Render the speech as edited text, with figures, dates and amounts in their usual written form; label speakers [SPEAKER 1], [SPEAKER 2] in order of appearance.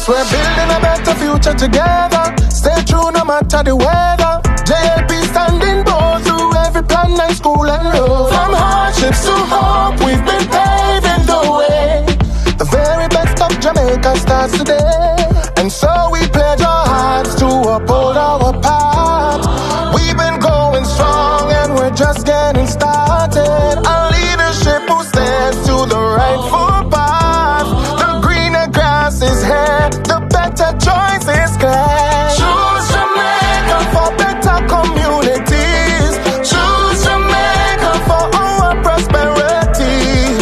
[SPEAKER 1] we're building a better future together. Stay true no matter the weather. JLP standing bold through every plan and school and road. From hardships to hope, we've been